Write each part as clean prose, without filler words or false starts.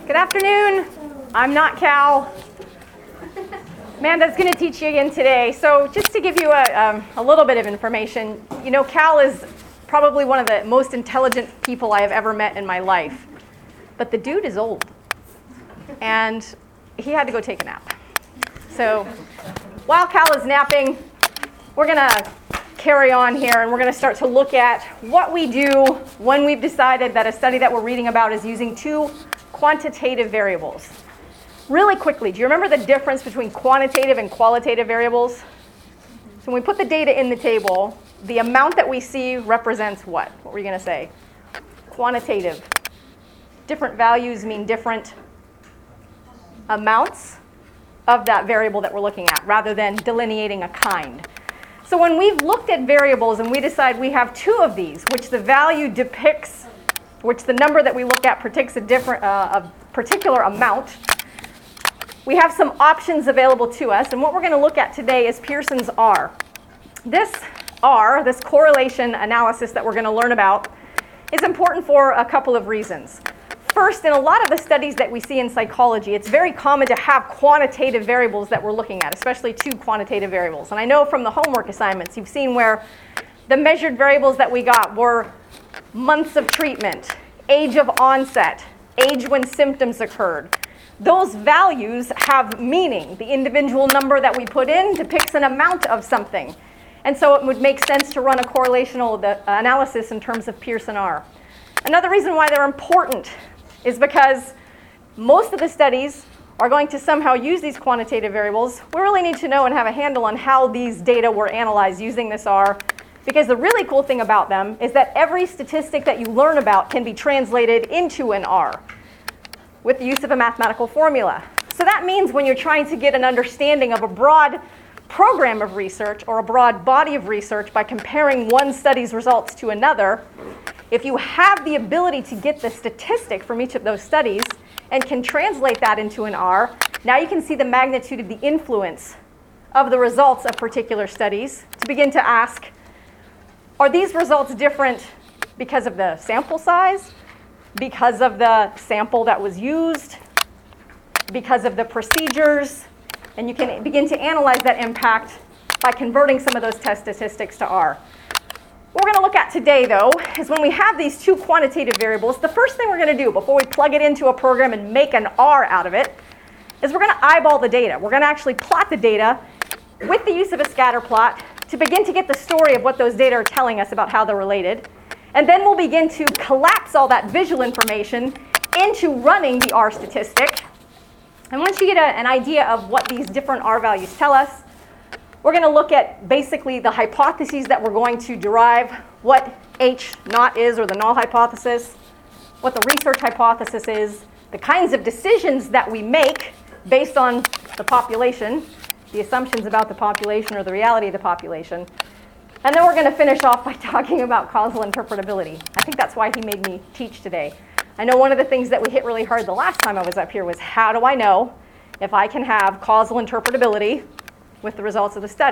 Good afternoon. I'm not Cal. Amanda's going to teach you again today. So just to give you a little bit of information, you know, Cal is probably one of the most intelligent people I have ever met in my life. But the dude is old. And he had to go take a nap. So while Cal is napping, we're going to carry on here and we're going to start to look at what we do when we've decided that a study that we're reading about is using two quantitative variables. Really quickly, do you remember the difference between quantitative and qualitative variables? So when we put the data in the table, the amount that we see represents what? What were you going to say? Quantitative. Different values mean different amounts of that variable that we're looking at, rather than delineating a kind. So when we've looked at variables and we decide we have two of these, which the value depicts, which the number that we look at predicts a particular amount, we have some options available to us. And what we're going to look at today is Pearson's R. This R, this correlation analysis that we're going to learn about, is important for a couple of reasons. First, in a lot of the studies that we see in psychology, it's very common to have quantitative variables that we're looking at, especially two quantitative variables. And I know from the homework assignments, you've seen where the measured variables that we got were months of treatment, age of onset, age when symptoms occurred. Those values have meaning. The individual number that we put in depicts an amount of something. And so it would make sense to run a correlational analysis in terms of Pearson R. Another reason why they're important is because most of the studies are going to somehow use these quantitative variables. We really need to know and have a handle on how these data were analyzed using this R, because the really cool thing about them is that every statistic that you learn about can be translated into an R with the use of a mathematical formula. So that means when you're trying to get an understanding of a broad program of research or a broad body of research by comparing one study's results to another, if you have the ability to get the statistic from each of those studies and can translate that into an R, now you can see the magnitude of the influence of the results of particular studies to begin to ask, are these results different because of the sample size, because of the sample that was used, because of the procedures? And you can begin to analyze that impact by converting some of those test statistics to R. What we're going to look at today, though, is when we have these two quantitative variables, the first thing we're going to do before we plug it into a program and make an R out of it is we're going to eyeball the data. We're going to actually plot the data with the use of a scatter plot to begin to get the story of what those data are telling us about how they're related. And then we'll begin to collapse all that visual information into running the R statistic. And once you get an idea of what these different R values tell us, we're going to look at basically the hypotheses that we're going to derive, what H naught is, or the null hypothesis, what the research hypothesis is, the kinds of decisions that we make based on the population, the assumptions about the population or the reality of the population. And then we're going to finish off by talking about causal interpretability. I think that's why he made me teach today. I know one of the things that we hit really hard the last time I was up here was, how do I know if I can have causal interpretability with the results of the study?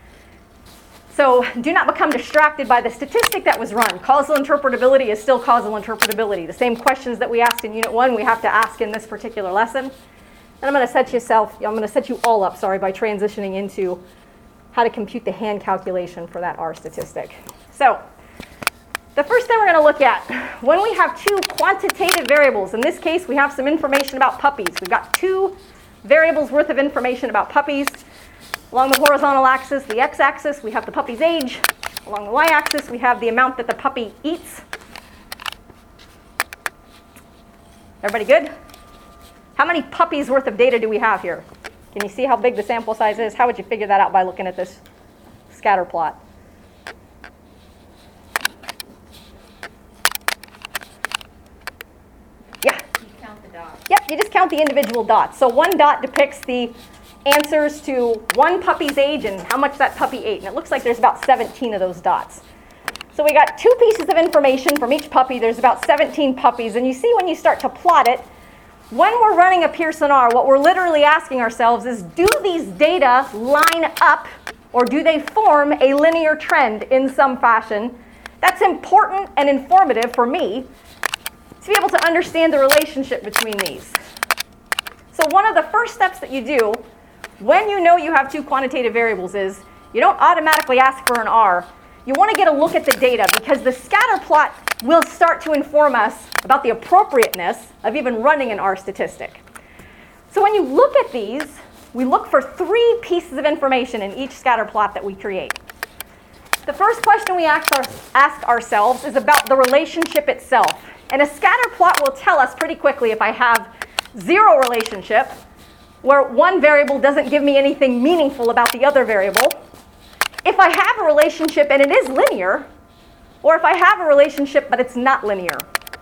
So do not become distracted by the statistic that was run. Causal interpretability is still causal interpretability. The same questions that we asked in Unit 1 we have to ask in this particular lesson. And I'm going to set you all up, by transitioning into how to compute the hand calculation for that R statistic. So the first thing we're going to look at, when we have two quantitative variables, in this case we have some information about puppies. We've got two variables worth of information about puppies. Along the horizontal axis, the x-axis, we have the puppy's age. Along the y-axis, we have the amount that the puppy eats. Everybody good? How many puppies worth of data do we have here? Can you see how big the sample size is? How would you figure that out by looking at this scatter plot? Yeah? You count the dots. Yep, you just count the individual dots. So one dot depicts the answers to one puppy's age and how much that puppy ate. And it looks like there's about 17 of those dots. So we got two pieces of information from each puppy. There's about 17 puppies. And you see when you start to plot it, when we're running a Pearson R, what we're literally asking ourselves is, do these data line up, or do they form a linear trend in some fashion? That's important and informative for me to be able to understand the relationship between these. So one of the first steps that you do when you know you have two quantitative variables is you don't automatically ask for an R. You want to get a look at the data because the scatter plot will start to inform us about the appropriateness of even running an R statistic. So when you look at these, we look for three pieces of information in each scatter plot that we create. The first question we ask ourselves is about the relationship itself. And a scatter plot will tell us pretty quickly if I have zero relationship, where one variable doesn't give me anything meaningful about the other variable, if I have a relationship and it is linear, or if I have a relationship but it's not linear.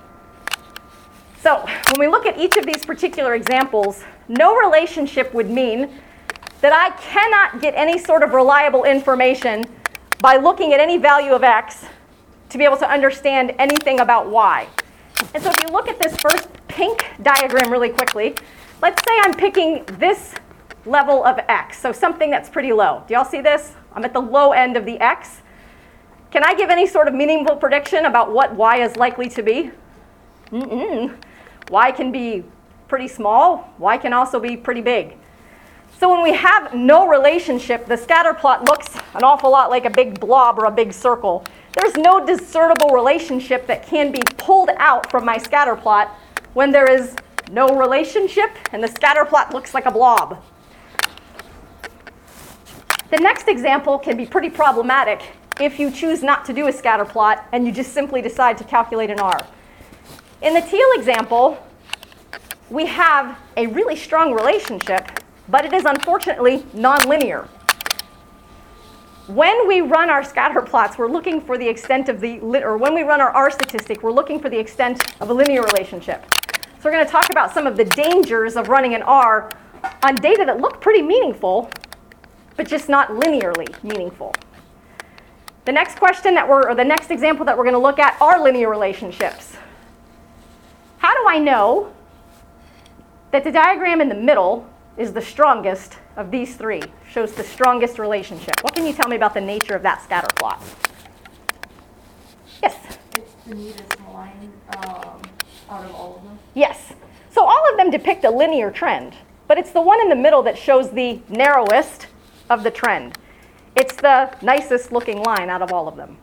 So when we look at each of these particular examples, no relationship would mean that I cannot get any sort of reliable information by looking at any value of x to be able to understand anything about y. And so if you look at this first pink diagram really quickly, let's say I'm picking this level of x, so something that's pretty low. Do y'all see this? I'm at the low end of the x. Can I give any sort of meaningful prediction about what y is likely to be? Y can be pretty small. Y can also be pretty big. So when we have no relationship, the scatter plot looks an awful lot like a big blob or a big circle. There's no discernible relationship that can be pulled out from my scatter plot when there is no relationship and the scatter plot looks like a blob. The next example can be pretty problematic if you choose not to do a scatter plot and you just simply decide to calculate an R. In the teal example, we have a really strong relationship, but it is unfortunately nonlinear. When we run our scatter plots, we're looking for the extent of when we run our R statistic, we're looking for the extent of a linear relationship. So we're going to talk about some of the dangers of running an R on data that look pretty meaningful, but just not linearly meaningful. The next question the next example that we're going to look at are linear relationships. How do I know that the diagram in the middle is the strongest of these three, shows the strongest relationship? What can you tell me about the nature of that scatter plot? Yes? It's the neatest line out of all of them. Yes. So all of them depict a linear trend, but it's the one in the middle that shows the narrowest of the trend. It's the nicest looking line out of all of them.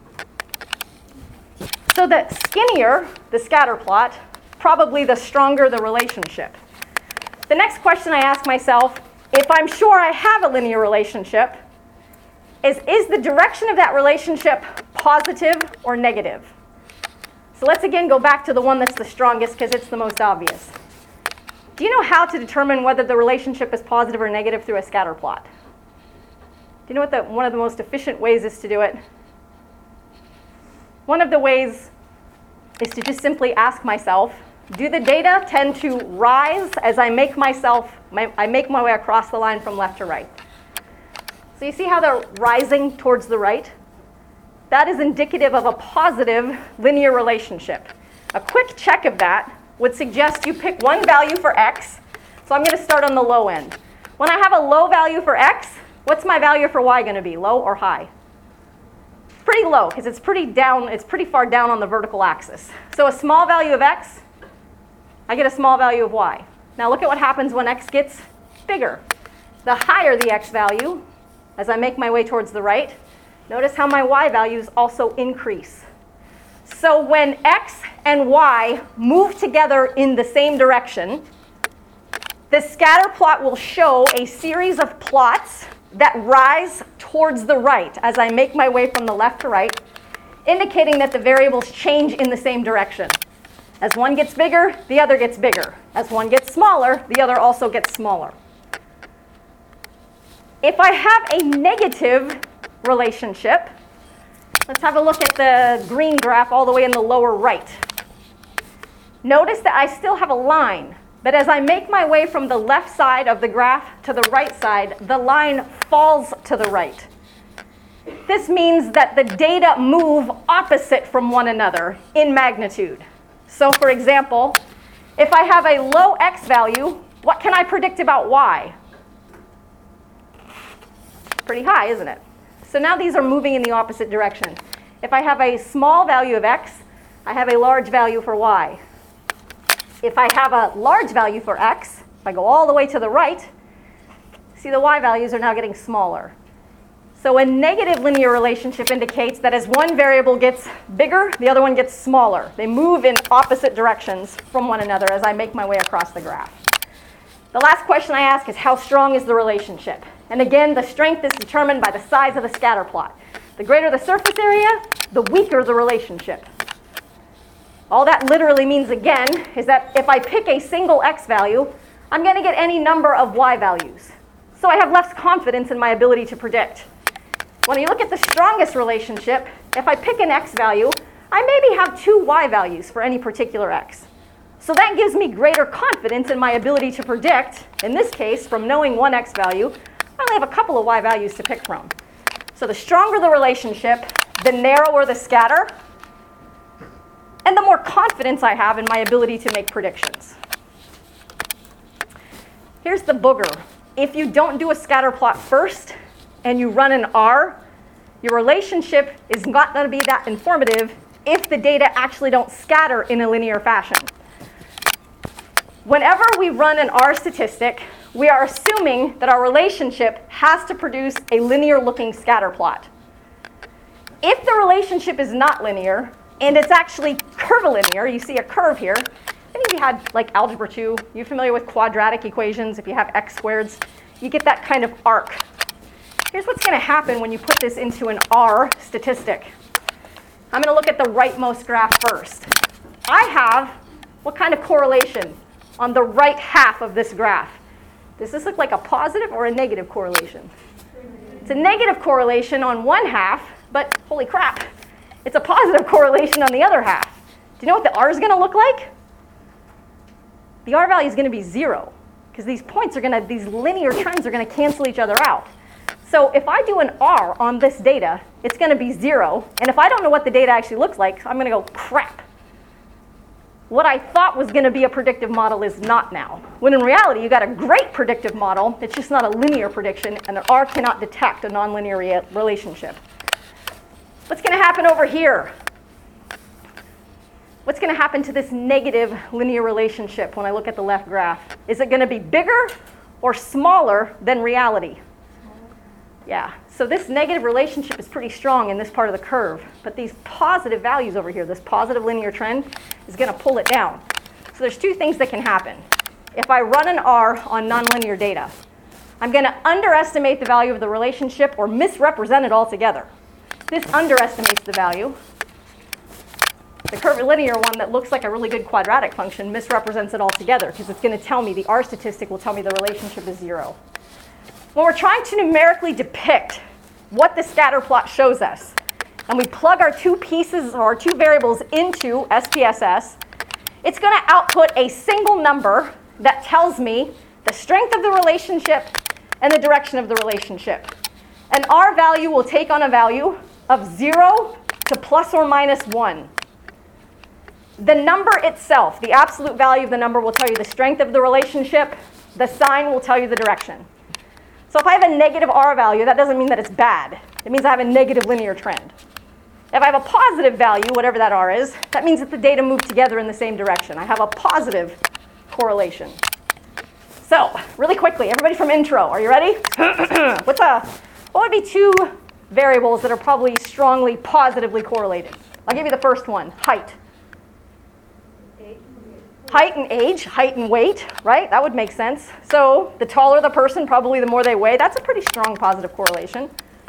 So the skinnier the scatter plot, probably the stronger the relationship. The next question I ask myself, if I'm sure I have a linear relationship, is the direction of that relationship positive or negative? So let's again go back to the one that's the strongest because it's the most obvious. Do you know how to determine whether the relationship is positive or negative through a scatter plot? Do you know what one of the most efficient ways is to do it? One of the ways is to just simply ask myself, do the data tend to rise as I make my way across the line from left to right? So you see how they're rising towards the right? That is indicative of a positive linear relationship. A quick check of that would suggest you pick one value for x. So I'm going to start on the low end. When I have a low value for x, what's my value for y going to be, low or high? Pretty low, because it's pretty far down on the vertical axis. So a small value of x, I get a small value of y. Now look at what happens when x gets bigger. The higher the x value, as I make my way towards the right, notice how my y values also increase. So when x and y move together in the same direction, the scatter plot will show a series of plots that rise towards the right as I make my way from the left to right, indicating that the variables change in the same direction. As one gets bigger, the other gets bigger. As one gets smaller, the other also gets smaller. If I have a negative relationship, let's have a look at the green graph all the way in the lower right. Notice that I still have a line, but as I make my way from the left side of the graph to the right side, the line falls to the right. This means that the data move opposite from one another in magnitude. So for example, if I have a low x value, what can I predict about y? Pretty high, isn't it? So now these are moving in the opposite direction. If I have a small value of x, I have a large value for y. If I have a large value for x, If I go all the way to the right, see the y values are now getting smaller. So a negative linear relationship indicates that as one variable gets bigger, the other one gets smaller. They move in opposite directions from one another as I make my way across the graph. The last question I ask is, how strong is the relationship? And again, the strength is determined by the size of the scatter plot. The greater the surface area, the weaker the relationship. All that literally means, again, is that if I pick a single x value, I'm going to get any number of y values. So I have less confidence in my ability to predict. When you look at the strongest relationship, if I pick an x value, I maybe have 2 y values for any particular x. So that gives me greater confidence in my ability to predict. In this case, from knowing one x value, I only have a couple of y values to pick from. So the stronger the relationship, the narrower the scatter, and the more confidence I have in my ability to make predictions. Here's the booger. If you don't do a scatter plot first, and you run an R, your relationship is not going to be that informative if the data actually don't scatter in a linear fashion. Whenever we run an R statistic, we are assuming that our relationship has to produce a linear-looking scatter plot. If the relationship is not linear, and it's actually curvilinear, you see a curve here. Any of you had like algebra 2? You familiar with quadratic equations? If you have x squareds, you get that kind of arc. Here's what's going to happen when you put this into an R statistic. I'm going to look at the rightmost graph first. I have what kind of correlation on the right half of this graph? Does this look like a positive or a negative correlation? It's a negative correlation on one half, but holy crap, it's a positive correlation on the other half. Do you know what the R is going to look like? The R value is going to be 0, because these points are going to, these linear trends are going to cancel each other out. So if I do an R on this data, it's going to be 0. And if I don't know what the data actually looks like, I'm going to go, crap. What I thought was going to be a predictive model is not now. When in reality, you got a great predictive model. It's just not a linear prediction, and the R cannot detect a nonlinear relationship. What's going to happen over here? What's going to happen to this negative linear relationship when I look at the left graph? Is it going to be bigger or smaller than reality? Yeah, so this negative relationship is pretty strong in this part of the curve, but these positive values over here, this positive linear trend, is going to pull it down. So there's 2 things that can happen. If I run an R on nonlinear data, I'm going to underestimate the value of the relationship or misrepresent it altogether. This underestimates the value. The curvilinear one that looks like a really good quadratic function misrepresents it altogether, because it's going to tell me, the R statistic will tell me the relationship is 0. When we're trying to numerically depict what the scatter plot shows us, and we plug our 2 pieces or our 2 variables into SPSS, it's going to output a single number that tells me the strength of the relationship and the direction of the relationship. An R value will take on a value of 0 to plus or minus 1. The number itself, the absolute value of the number, will tell you the strength of the relationship. The sign will tell you the direction. So if I have a negative R value, that doesn't mean that it's bad. It means I have a negative linear trend. If I have a positive value, whatever that R is, that means that the data move together in the same direction. I have a positive correlation. So, really quickly, everybody from intro, are you ready? What would be 2 variables that are probably strongly positively correlated? I'll give you the first one, height. Height and age, height and weight, right? That would make sense. So the taller the person, probably the more they weigh. That's a pretty strong positive correlation.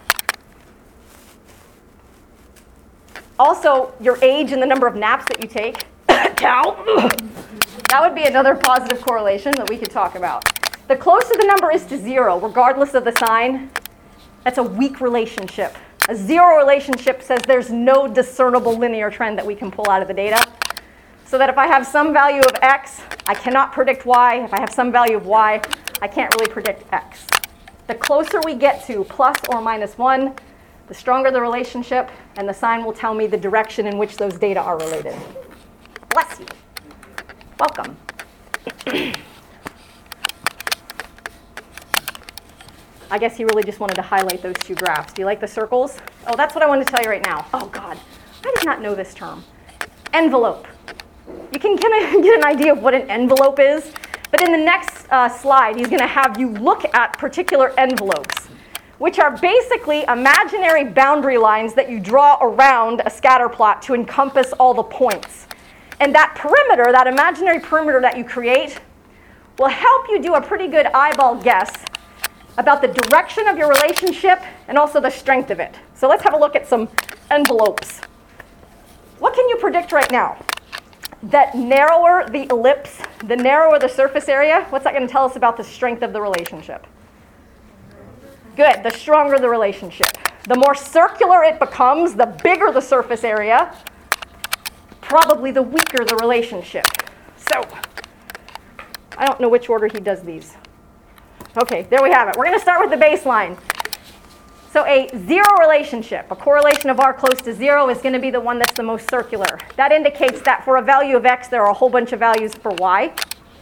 Also, your age and the number of naps that you take count. That would be another positive correlation that we could talk about. The closer the number is to 0, regardless of the sign, that's a weak relationship. A 0 relationship says there's no discernible linear trend that we can pull out of the data. So that if I have some value of x, I cannot predict y. If I have some value of y, I can't really predict x. The closer we get to plus or minus 1, the stronger the relationship, and the sign will tell me the direction in which those data are related. Bless you. Welcome. I guess he really just wanted to highlight those 2 graphs. Do you like the circles? Oh, that's what I wanted to tell you right now. Oh, God. I did not know this term. Envelope. You can kind of get an idea of what an envelope is But in the next slide, he's going to have you look at particular envelopes, which are basically imaginary boundary lines that you draw around a scatter plot to encompass all the points. And that perimeter, that imaginary perimeter that you create, will help you do a pretty good eyeball guess about the direction of your relationship and also the strength of it. So let's have a look at some envelopes. What can you predict right now? That narrower the ellipse, the narrower the surface area, what's that going to tell us about the strength of the relationship? Good, the stronger the relationship. The more circular it becomes, the bigger the surface area, probably the weaker the relationship. So, I don't know which order he does these. Okay, there we have it. We're going to start with the baseline. So a zero relationship, a correlation of r close to 0 is going to be the one that's the most circular. That indicates that for a value of x, there are a whole bunch of values for y.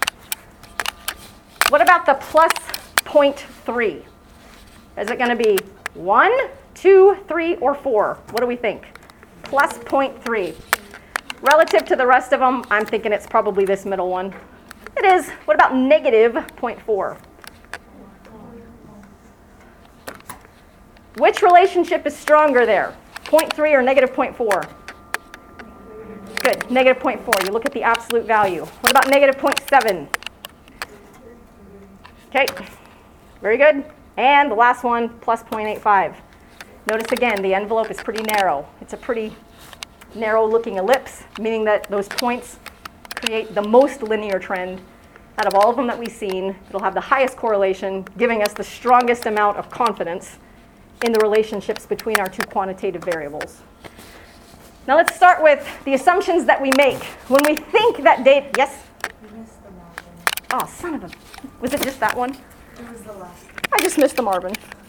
What about the plus 0.3? Is it going to be 1, 2, 3, or 4? What do we think? Plus 0.3. Relative to the rest of them, I'm thinking it's probably this middle one. It is. What about negative 0.4? Which relationship is stronger there? 0.3 or negative 0.4? Good, negative 0.4. You look at the absolute value. What about negative 0.7? Okay, very good. And the last one, plus 0.85. Notice again, the envelope is pretty narrow. It's a pretty narrow-looking ellipse, meaning that those points create the most linear trend out of all of them that we've seen. It'll have the highest correlation, giving us the strongest amount of confidence in the relationships between our two quantitative variables. Now let's start with the assumptions that we make. When we think that data, yes? You missed the margin. Oh, son of a, was it just that one? It was the last. I just missed the Marvin.